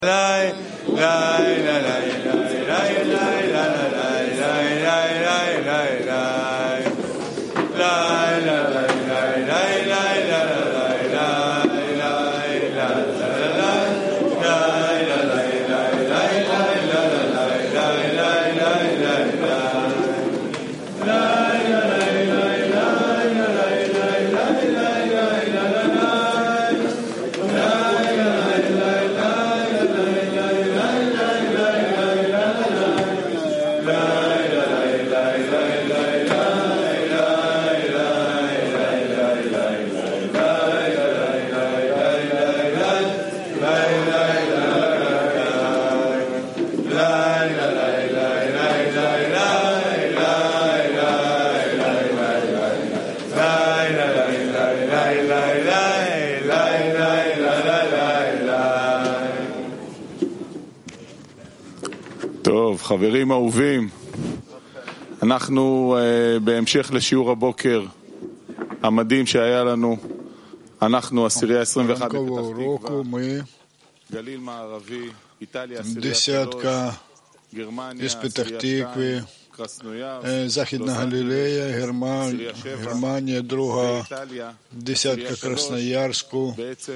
טוב, חברים אהובים, אנחנו בהמשך לשיעור הבוקר המדהים שהיה לנו. אנחנו עשירייה 21 בפתח תקווה, גליל מערבי, איטליה עשירייה 3, גרמניה עשירייה 2, Західна Галілея, Германія, друга десятка Красноярську,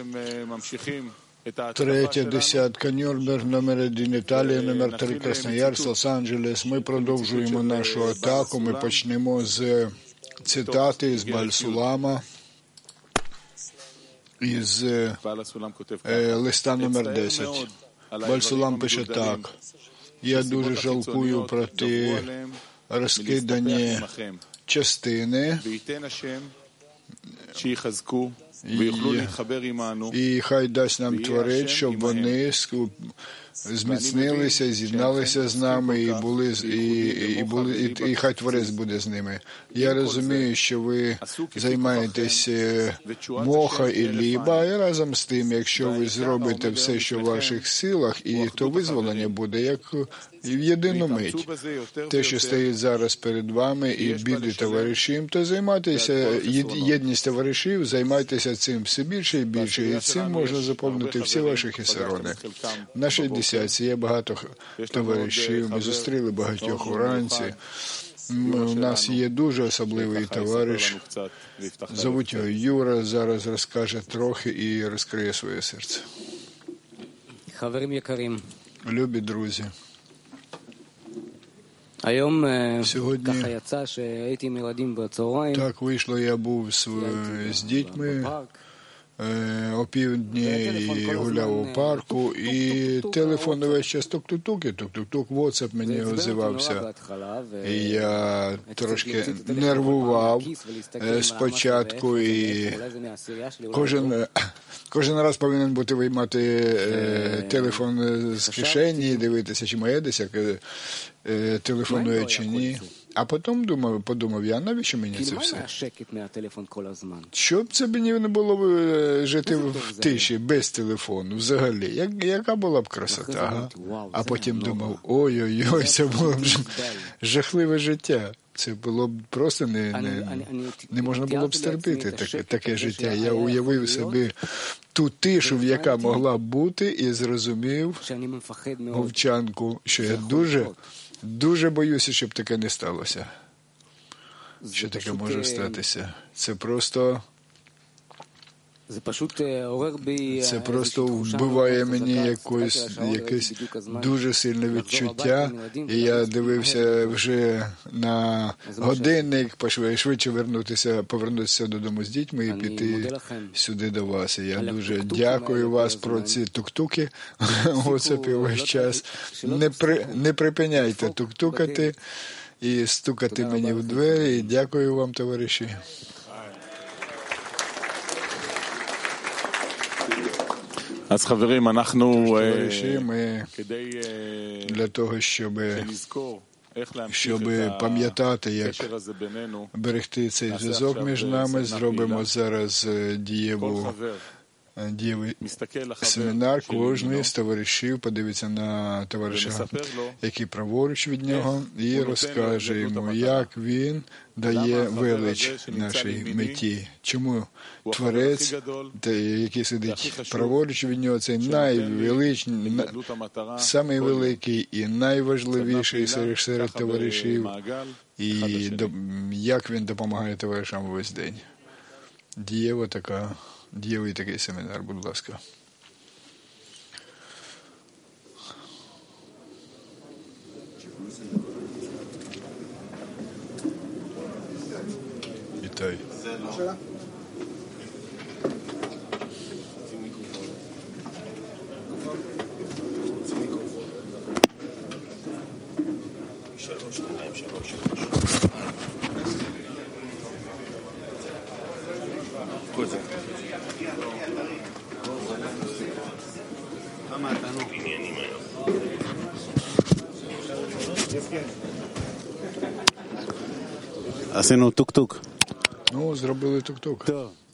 третя десятка Нюрнберг, номер 1 Італія, номер 3 Красноярськ, Лос-Анджелес. Ми продовжуємо нашу атаку. Ми почнемо з цитати з Баль-Сулама, із листа номер 10. Баль-Сулам пише так: «Я дуже жалкую про ті розкидані частини, і хай дасть нам Творець, щоб вони зміцнилися, з'єдналися з нами, і хай Творець буде з ними». Я розумію, що ви займаєтесь моха і ліба, і разом з тим, якщо ви зробите все, що в ваших силах, і то визволення буде як в єдину мить. Те, що стоїть зараз перед вами, і біди товаришів, то займайтеся, єдність товаришів, займайтеся цим все більше і більше, і цим можна заповнити всі ваші хесарони. В нашій десятці є багато товаришів, ми зустріли багатьох уранці. У нас є дуже особливий товариш, зовуть його Юра, зараз розкаже трохи і розкриє своє серце. Любі друзі, сьогодні так вийшло, я був з дітьми опівдні і гуляв у парку, і телефон весь час тук-тук-тук, WhatsApp мені озивався. І я трошки нервував спочатку, і кожен раз повинен бути виймати телефон з кишені і дивитися, чи моє десь телефонує чи ні. А потім подумав я, навіщо мені це все? Щоб це мені не було жити в тиші, без телефону, взагалі. Яка була б красота, ага? А потім думав, ой-ой-ой, це було б жахливе життя. Це було б просто не можна було б стерпіти таке життя. Я уявив собі ту тишу, яка могла б бути, і зрозумів, мовчанку, що я дуже боюся, щоб таке не сталося. Що таке може статися? Це просто вбиває мені якесь дуже сильне відчуття. І я дивився вже на годинник, швидше повернутися додому з дітьми і піти сюди до вас. І я дуже дякую вас про ці тук-туки. Оце весь час. Не припиняйте тук-тукати і стукати мені в двері. І дякую вам, товариші. אז חברים, אנחנו для того, щоб пам'ятати, як берегти цей зв'язок між нами, зробимо зараз дієву дієвий семінар, кожен з товаришів подивиться на товариша, який праворуч від нього, і розкаже йому, як він дає велич нашій меті. Чому Творець, який сидить праворуч від нього, це самий великий і найважливіший серед товаришів, і як він допомагає товаришам весь день. Дієвий такий семінар, будь ласка. Вітаю. עשינו טוק-טוק. Зробили тук-тук.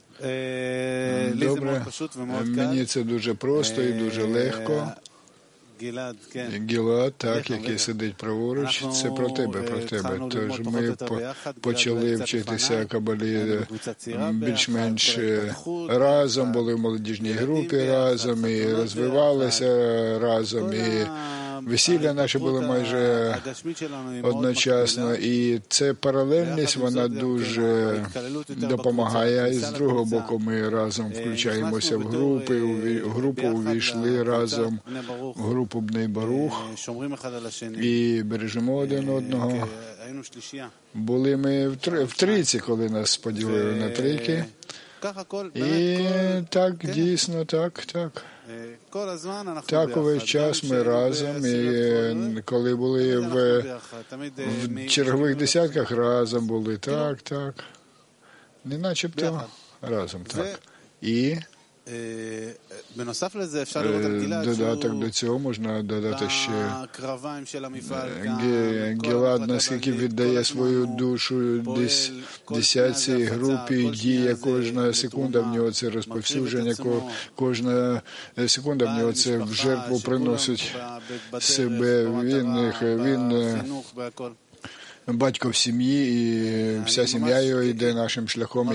Добре. Мені це дуже просто і дуже легко. Гілад, так, який сидить праворуч, це про тебе. Тож ми почали вчитися Кабалі більш-менш разом, були в молодіжній групі разом, і розвивалися разом, і весілля наші були майже одночасно, і ця паралельність, вона дуже допомагає. І з другого боку ми разом включаємося в групи, в групу увійшли разом, в групу Бней Барух, і бережемо один одного. Були ми в трійці, коли нас поділили на трійки. І так, дійсно, так. Так, увесь час ми разом, і коли були в чергових десятках, разом були, так. Не начебто разом, так. І додаток до цього можна додати ще Гілад, наскільки віддає свою душу десятці групі, діє кожна секунда в нього це розповсюдження, кожна секунда в нього це в жертву приносить себе. Він батько в сім'ї, і вся сім'я його йде нашим шляхом, і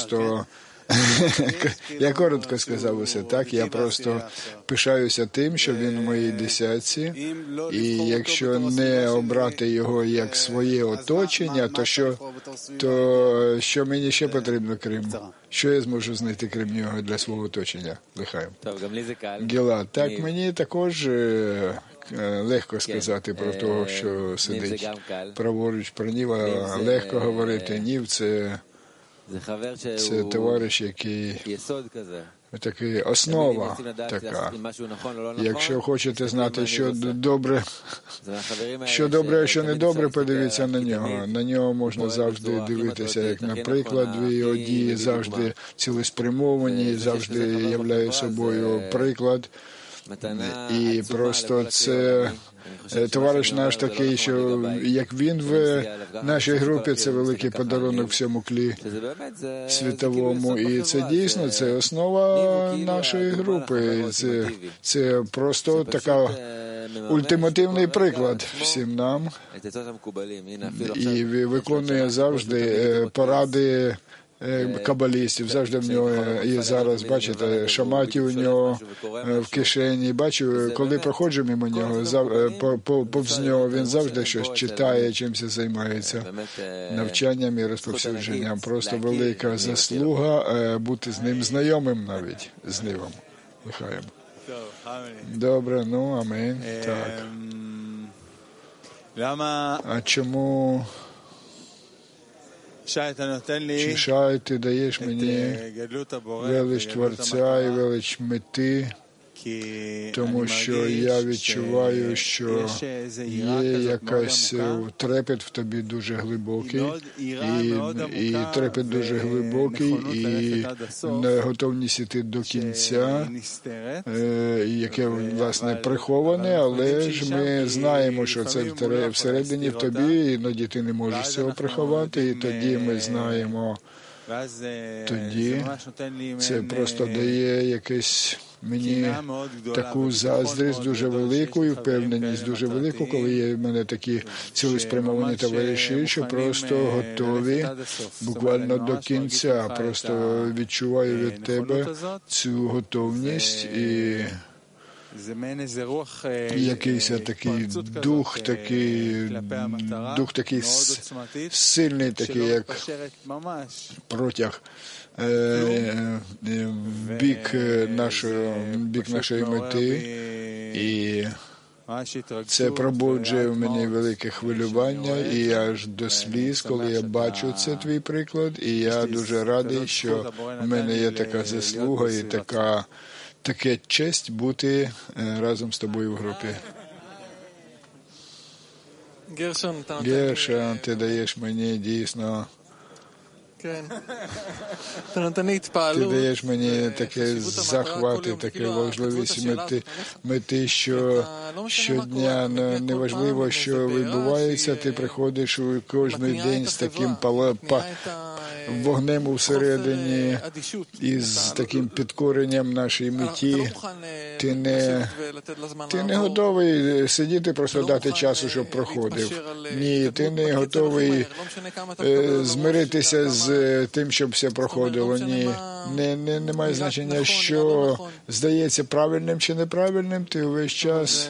я коротко сказав усе так, я просто пишаюся тим, що він в моїй десятці, і якщо не обрати його як своє оточення, то що мені ще потрібно, що я зможу знайти крім нього для свого оточення? Лихаєм. Гілад, так, мені також легко сказати про того, що сидить праворуч про Ніва, легко говорити, Нів це товариш, який такий основа така. Якщо хочете знати, що добре, а що не добре, подивіться на нього. На нього можна завжди дивитися, як, наприклад, його дії завжди цілеспрямовані, завжди являє собою приклад. І просто це товариш наш такий, що як він в нашій групі, це великий подарунок всьому клі світовому. І це дійсно, це основа нашої групи. Це просто така ультимативний приклад всім нам. І виконує завжди поради кабалістів, завжди в нього, і зараз, бачите, шаматі у нього в кишені, бачу, коли проходжу мимо нього, повз нього, він завжди щось читає, чимось займається, навчанням і розповсюдженням. Просто велика заслуга бути з ним знайомим навіть, з Нивом. Лихаєм. Добре, амінь, так. А чому... Шай, ти даєш мені велич Творця і велич мети, тому що я відчуваю, що є якась трепет в тобі дуже глибокий, і трепет дуже глибокий, і готовність іти до кінця, яке, власне, приховане, але ж ми знаємо, що це всередині в тобі, іноді ти не можеш цього приховати, і тоді ми знаємо, тоді це просто дає якесь мені таку заздрість дуже велику і впевненість дуже велику, коли є в мене такі цілеспрямовані товариші, що просто готові буквально до кінця. Просто відчуваю від тебе цю готовність і якийсь такий дух такий сильний, такий як протяг бік нашої мети, і це пробуджує в мені велике хвилювання і аж до сліз, коли я бачу це твій приклад, і я дуже радий, що в мене є така заслуга і таке честь бути разом з тобою в групі. Гершон, ти даєш мені дійсно, ти даєш мені таке захват і таке важливість мети, що щодня, неважливо, що відбувається, ти приходиш у кожний день з таким вогнем всередині і з таким підкоренням нашій меті. Ти не готовий сидіти, просто дати часу, щоб проходив. Ні, ти не готовий змиритися з тим, щоб все проходило. Ні, немає значення, що здається правильним чи неправильним, ти увесь час.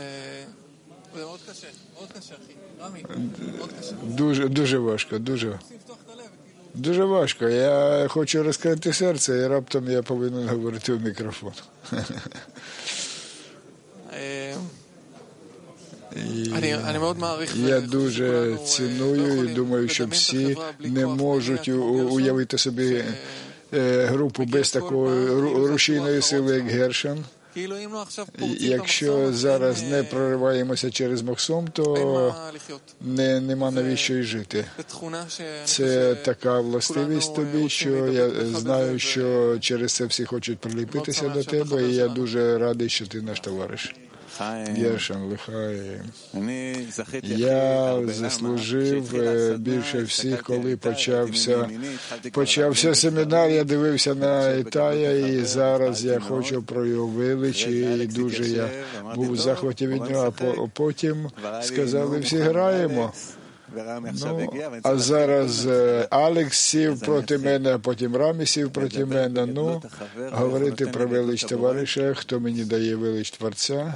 Дуже важко, дуже важко. Я хочу розкрити серце, і раптом я повинен говорити в мікрофон. Я дуже ціную і думаю, що всі не можуть уявити собі групу без такої рушійної сили, як Гершон. Якщо зараз не прориваємося через Мохсум, то нема навіщо й жити. Це така властивість тобі, що я знаю, що через це всі хочуть приліпитися до тебе, і я дуже радий, що ти наш товариш. Гершон, лихай. Я заслужив більше всіх, коли почався семінар, я дивився на Ітая, і зараз я хочу про його велич, і дуже я був у захваті від нього, а потім сказали, всі граємо. А зараз Алекс сів проти мене, а потім Рамі сів проти мене. Говорити про велич товариша, хто мені дає велич Творця.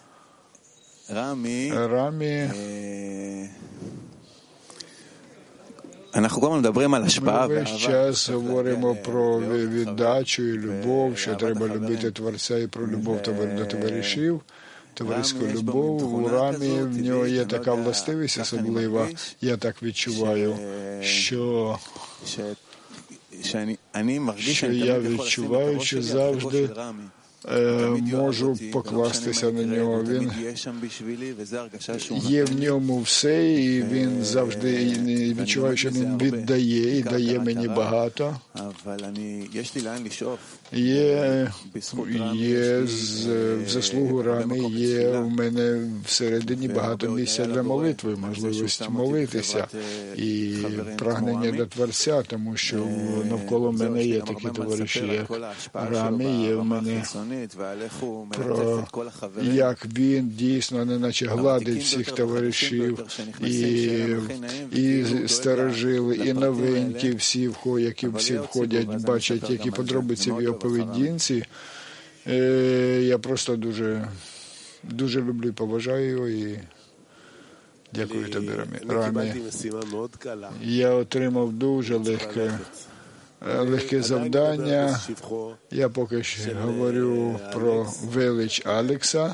Рамі, ми весь час говоримо про віддачу і любов, що треба любити Творця і про любов до товаришів, товариську любов. У Рамі в нього є така властивість особлива, я так відчуваю, що я відчуваю, що завжди можу покластися на нього. Він є в ньому все, і він завжди відчуває, що він віддає і дає мені багато. Є в заслугу Рамі, є в мене всередині багато місця для молитви, можливість молитися і прагнення до Творця, тому що навколо мене є такі товариші, як Рамі, є в мене про як він дійсно неначе гладить всіх товаришів, і старожили, і новенькі всі, які всі входять, бачать, які подробиці в його поведінці. Я просто дуже люблю і поважаю його, і дякую тобі, Рамі. Я отримав дуже легке завдання. Я поки що говорю про велич Алекса.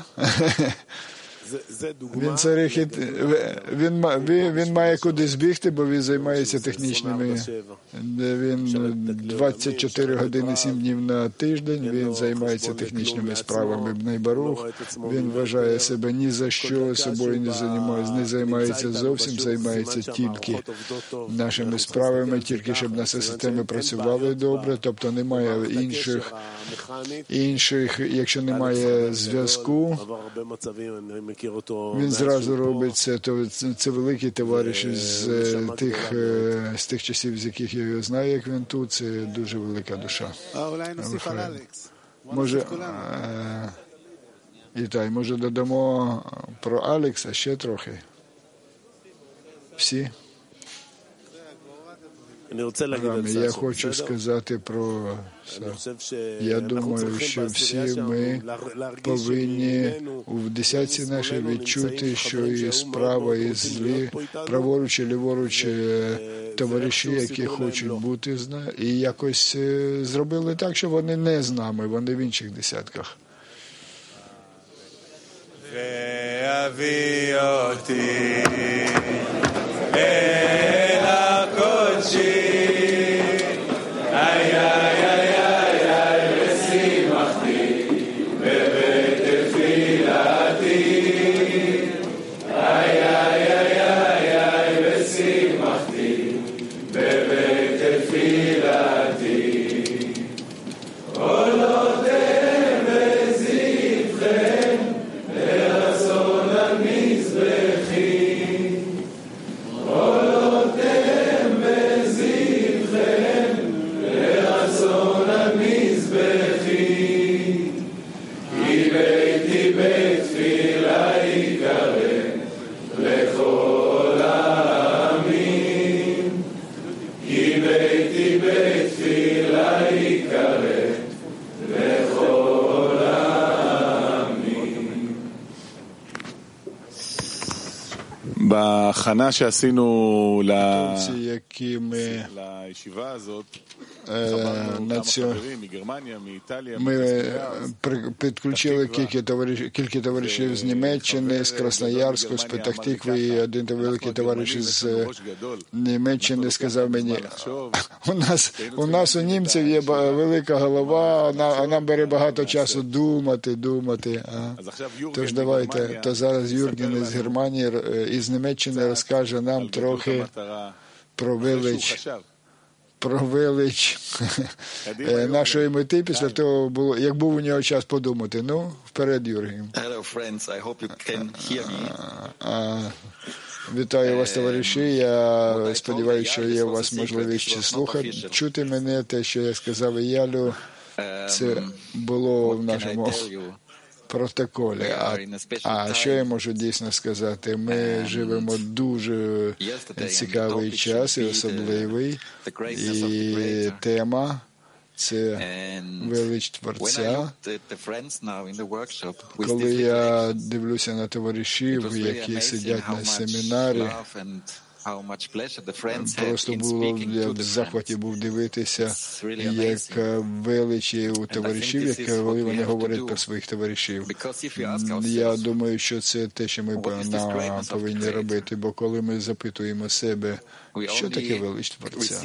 Він має кудись бігти, бо він займається технічними. Він 24 години 7 днів на тиждень, він займається технічними справами. Бней Барух, він вважає себе ні за що собою не займається зовсім, займається тільки нашими справами, тільки щоб наші системи працювали добре, тобто немає інших, якщо немає зв'язку, Він зразу робить це, то це великий товариш з тих часів, з яких я його знаю, як він тут, це дуже велика душа. Може, Ітай, може додамо про Алекса ще трохи? Всі? Я хочу сказати про... Я думаю, що всі ми повинні в десятці нашій відчути, що і справа, і злі, праворуч і ліворуч товариші, які хочуть бути з нами, і якось зробили так, що вони не з нами, вони в інших десятках. בהכנה שעשינו לישיבה הזאת, ми підключили кілька товаришів з Німеччини, з Красноярську, з Петахтикви, і один великий товариш з Німеччини сказав мені, у нас у німців є велика голова, а нам бере багато часу думати. Тож давайте, то зараз Юрген із Германії, із Німеччини розкаже нам трохи про велич нашої мети після того, було, як був у нього час подумати. Ну, вперед, Юрген. Вітаю вас, товариші. Я сподіваюся, що є у вас можливість слухати, чути мене. Те, що я сказав Іялю, це було в нашому протоколі. А що я можу дійсно сказати? Ми живемо дуже цікавий час і особливий. І тема – це велич Творця. Коли я дивлюся на товаришів, які сидять на семінарі, просто було, я в захваті був дивитися, як величі у товаришів, коли вони говорять про своїх товаришів. Я думаю, що це те, що ми повинні робити, бо коли ми запитуємо себе, що таке велич Творця,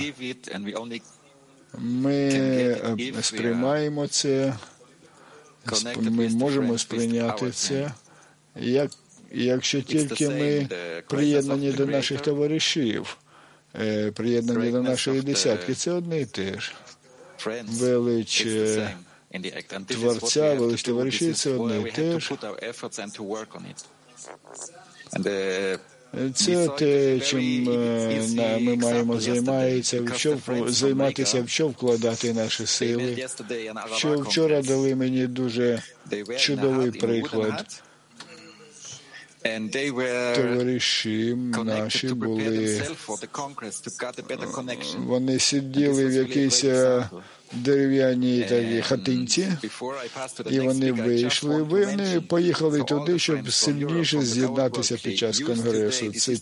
ми сприймаємо це, ми можемо сприйняти це, якщо тільки ми приєднані до наших товаришів, приєднані до нашої десятки, це одне і те ж. Велич Творця, велич товаришів, це одне і те ж. Це те, чим ми маємо займатися, в що вкладати наші сили. Вчора дали мені дуже чудовий приклад. Товариші наші були, вони сиділи в якійсь дерев'яній такій хатинці, і вони вийшли, вони поїхали туди, щоб сильніше з'єднатися під час конгресу. Це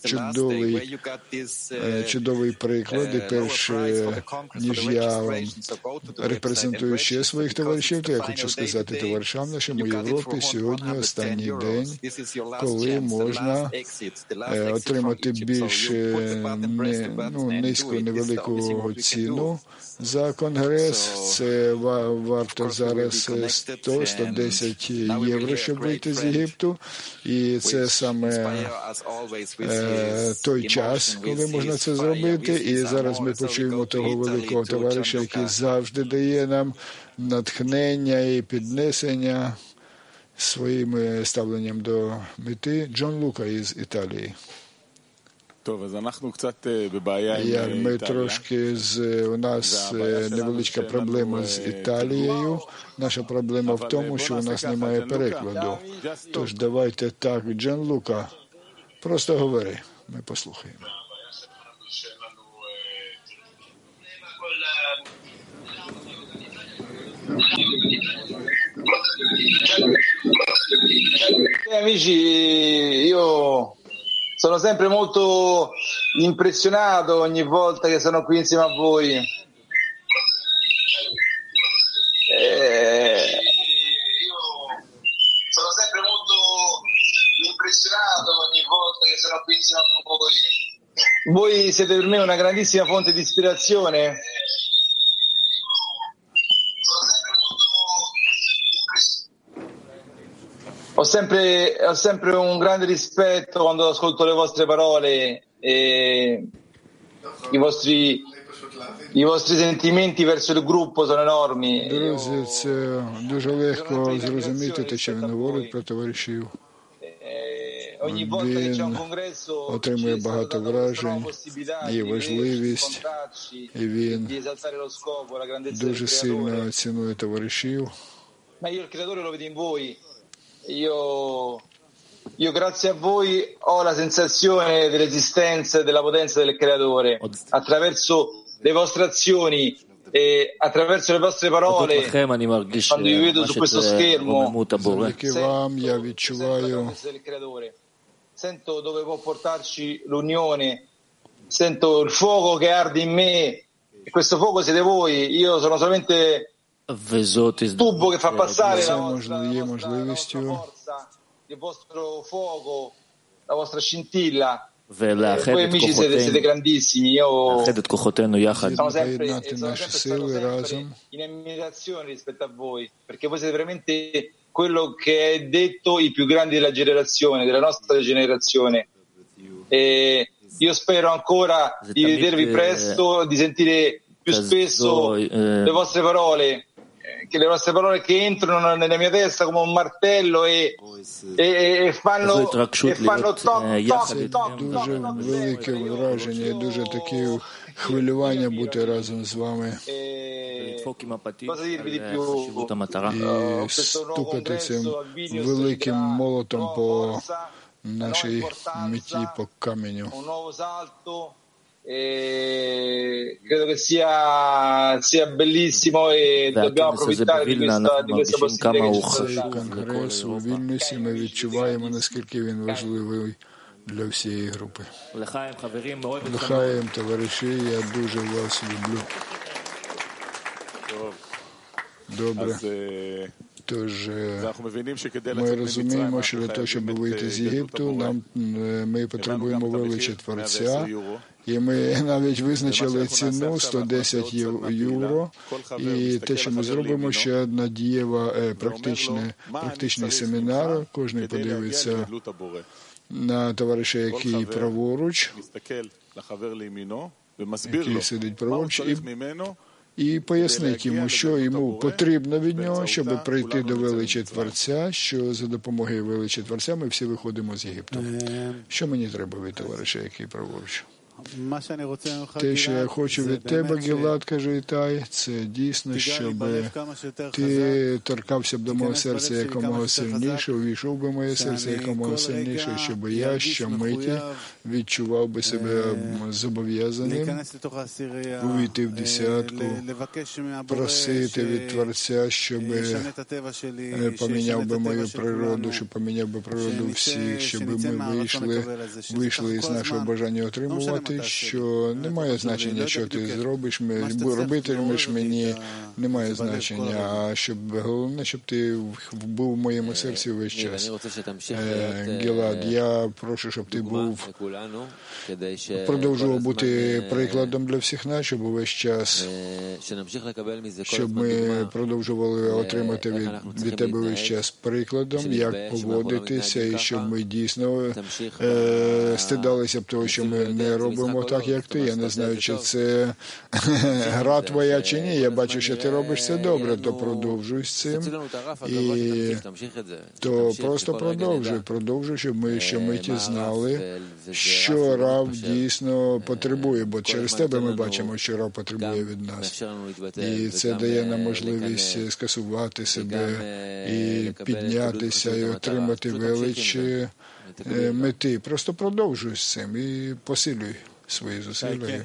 чудовий приклад, і перш ніж я репрезентую ще своїх товаришів, то я хочу сказати товаришам нашим у Європі, сьогодні останній день, коли можна отримати більш низьку, невелику ціну за конгрес. Це варто зараз 100-110 євро, щоб вийти з Єгипту. І це саме той час, коли можна це зробити. І зараз ми почуємо того великого товариша, який завжди дає нам натхнення і піднесення своїм ставленням до мети. Джон Лука із Італії. Ми трошки у нас невеличка проблема з Італією. Наша проблема в тому, що у нас немає перекладу. Тож давайте так, Джон Лука, просто говори, ми послухаємо. Amici, io sono sempre molto impressionato ogni volta che sono qui insieme a voi. Io sono sempre molto impressionato ogni volta che sono qui insieme a voi. Voi siete per me una grandissima fonte di ispirazione. Ho sempre un grande rispetto quando ascolto le vostre parole e i vostri sentimenti verso il gruppo sono enormi. Друзі, це дуже легко зрозуміти те, що він говорить про товаришів. Він отримує багато вражень, є важливість, і він дуже сильно цінує товаришів. Io grazie a voi ho la sensazione dell'esistenza e della potenza del Creatore attraverso le vostre azioni e attraverso le vostre parole. Quando vi vedo su questo schermo, sento dove può portarci l'unione, sento il fuoco che arde in me e questo fuoco siete voi. Io sono solamente tubo che fa passare la vostra forza, il vostro fuoco, la vostra scintilla. Voi amici siete grandissimi, io sono sempre in ammirazione rispetto a voi, perché voi siete veramente quello che è detto i più grandi della generazione, della nostra generazione. E io spero ancora di vedervi presto, di sentire più spesso le vostre parole, che le vostre parole che entrano nella mia testa come un martello e fanno toc. Дуже велике враження, дуже таке хвилювання бути разом з вами. І стукати цим великим молотом по нашій меті, по каменю. Credo che sia bellissimo e dobbiamo approfittare di questa possibilità. Цей конгрес у Вільнюсі ми відчуваємо, наскільки він важливий для всієї групи. Лихаєм, товариші, я дуже вас люблю. Добре. Тож ми розуміємо, що для того, щоб вийти з Єгипту, ми потребуємо величі Творця. І ми навіть визначили ціну 110 євро. І те, що ми зробимо, ще одна дієва практичний семінар. Кожен подивиться на товариша, який праворуч, який сидить праворуч, і пояснить йому, що йому потрібно від нього, щоб прийти до величі Творця, що за допомогою величі Творця ми всі виходимо з Єгипту. Що мені треба від товариша, який праворуч? Те, що я хочу від тебе, Гілад, каже Ітай, це дійсно, щоб ти торкався б до мого серця якомога сильніше, увійшов би в моє серце якомога сильніше, щоб я щомиті відчував би себе зобов'язаним увійти в десятку, просити від Творця, щоб поміняв би мою природу, щоб поміняв би природу всіх, щоб ми вийшли із нашого бажання отримувати, що немає значення, що ти зробиш, робитимеш мені, немає значення, а головне, щоб ти був в моєму серці весь час. Гілад, я прошу, щоб ти продовжував бути прикладом для всіх нас, щоб увесь час, щоб ми продовжували отримати від тебе весь час прикладом, як поводитися, і щоб ми дійсно стидалися б того, що ми не робимо, робимо так, як ти. Я не знаю, чи це гра твоя чи ні. Я бачу, що ти робиш це добре, то продовжуй з цим. І то просто продовжуй, щоб ми щомиті знали, що Рав дійсно потребує, бо через тебе ми бачимо, що Рав потребує від нас. І це дає нам можливість скасувати себе і піднятися, і отримати велич мети. Просто продовжуй з цим і посилюй свої зусилля.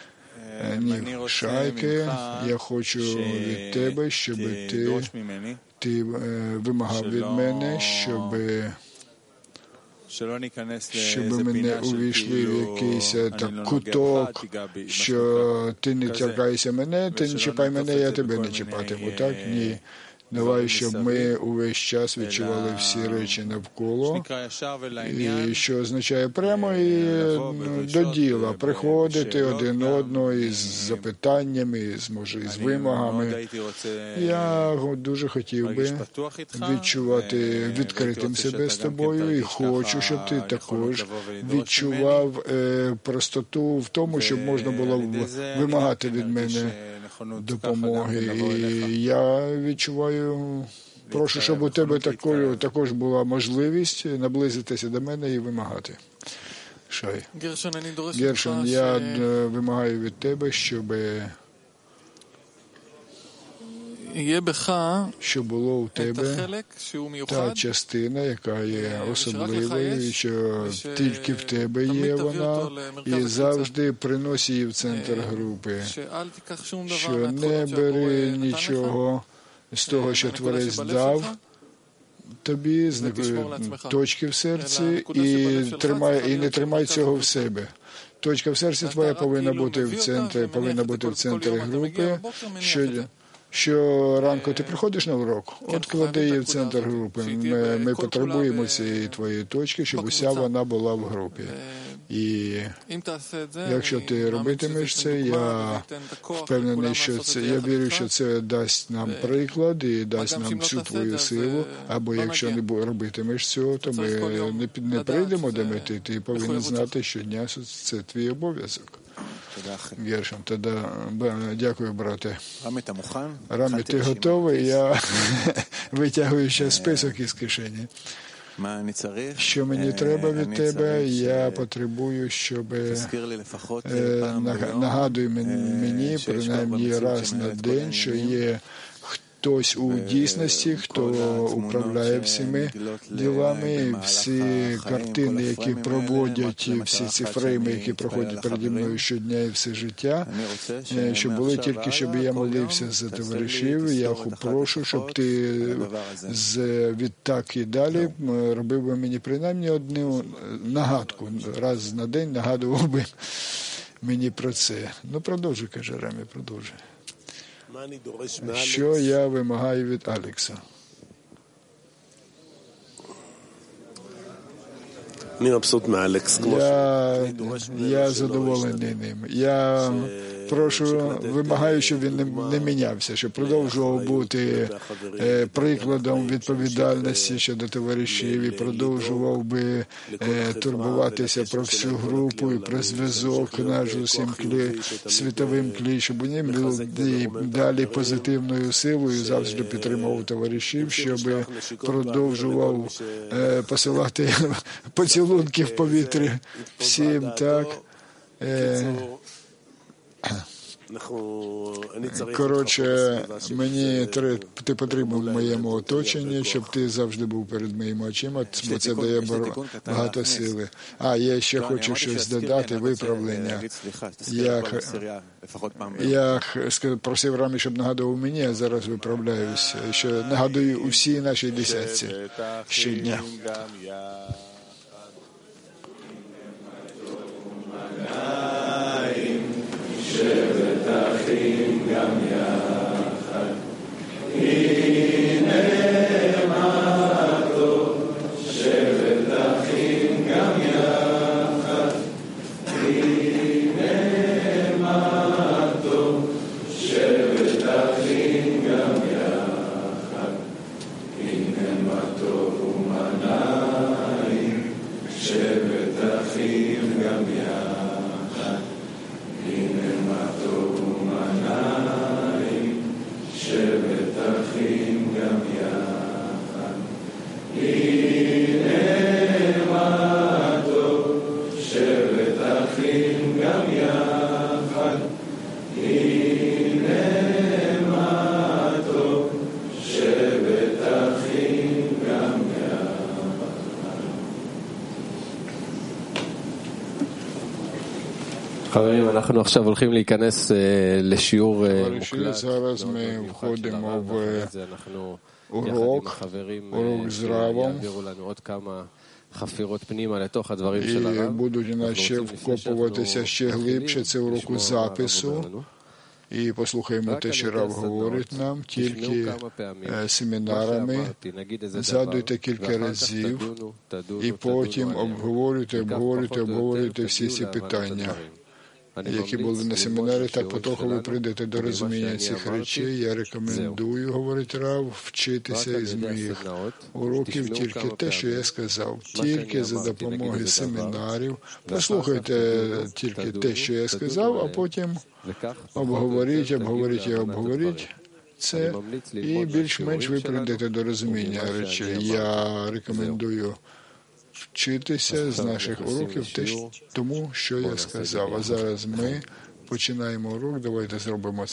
Шайки, я хочу від тебе, щоб ти вимагав від мене, щоб ми не увійшли в якийсь куток, що ти не торкайся мене, ти не чіпай мене, я тебе не чіпатиму. Так? Ні. Давай, щоб ми увесь час відчували всі речі навколо, і що означає прямо і до діла, приходити один одного із запитаннями, може, із вимогами. Я дуже хотів би відчувати відкритим себе з тобою і хочу, щоб ти також відчував простоту в тому, щоб можна було вимагати від мене допомоги. І я відчуваю, прошу, щоб у тебе також була можливість наблизитися до мене і вимагати. Шай. Гершон, я вимагаю від тебе, щоб було у тебе та частина, яка є особливою, що тільки в тебе є вона, і завжди приноsi її в центр групи, що не бери нічого з того, що Творець дав тобі, з точки в серці, і не тримай цього в себе. Точка в серці твоя повинна бути в центрі групи, що ранку ти приходиш на урок, от клади її в центр групи. Ми потребуємо цієї твоєї точки, щоб уся вона була в групі. І якщо ти робитимеш це, я впевнений, що це, я вірю, що це дасть нам приклад і дасть нам всю твою силу, або якщо не робитимеш цього, то ми не прийдемо до мети. Ти повинен знати, що дня це твій обов'язок. Гершон, тоді дякую, брате. Рамі, ти готовий? Я витягую ще список із кишені. Що мені треба від тебе? Я потребую, щоб нагадуй мені, принаймні раз на день, що є хтось у дійсності, хто управляє всіми ділами, всі картини, які проводять, всі ці фрейми, які проходять переді мною щодня і все життя, щоб були тільки, щоб я молився за товаришів. Я прошу, щоб ти відтак і далі робив би мені принаймні одну нагадку, раз на день нагадував би мені про це. Ну, продовжуй, каже Рамі, продовжуй. Що я вимагаю від Алекса? Я задоволений ним. Я вимагаю, щоб він не мінявся, щоб продовжував бути прикладом відповідальності щодо товаришів і продовжував би турбуватися про всю групу і про зв'язок наш усім світовим клі, щоб у ним був далі позитивною силою, завжди підтримував товаришів, щоб продовжував посилати поцілунки в повітрі всім, так. Коротше, ти потрібен в моєму оточенні, щоб ти завжди був перед моїми очима, бо це дає багато сили. Я ще хочу щось додати, виправлення. Я просив Рамі, щоб нагадував мені, а зараз виправляюсь, що нагадую усі нашій десятці щодня. שבט אחים גם יחד, הנה מה טוב, שבט אחים גם יחד, הנה מה טוב, שבט אחים גם יחד, הנה מה טוב ומה נעים, שבט אחים גם יחד. חברים, אנחנו עכשיו הולכים להיכנס לשיעור מוקלט. Зараз ми входимо в урок з Равом. І будуть іначе вкопуватися ще глибше. Це уроку запису. І послухаємо те, що Рав говорить нам, тільки семінарами, згадуйте кілька разів, і потім обговорюйте всі ці питання, які були на семінарі, так потроху ви прийдете до розуміння цих речей. Я рекомендую, говорить Рав, вчитися із моїх уроків тільки те, що я сказав, тільки за допомогою семінарів. Послухайте тільки те, що я сказав, а потім обговоріть це, і більш-менш ви прийдете до розуміння речей. Я рекомендую вчитися з наших уроків тому, що я сказав. А зараз ми починаємо урок. Давайте зробимо це.